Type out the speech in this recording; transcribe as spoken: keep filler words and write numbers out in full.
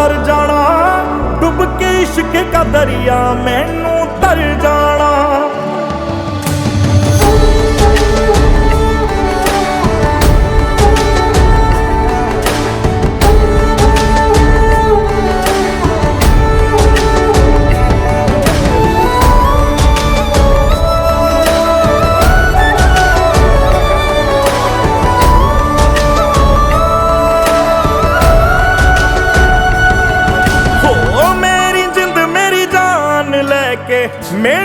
ਮਰ ਜਾਣਾ, ਡੁੱਬ ਕੇ ਇਸ਼ਕ ਦਾ ਦਰਿਆ ਮੈਨੂੰ ਤਰ ਜਾਣਾ। ਹੋ ਮੇਰੀ ਜਿੰਦ ਮੇਰੀ ਜਾਨ ਲੈ ਕੇ ਮੈਂ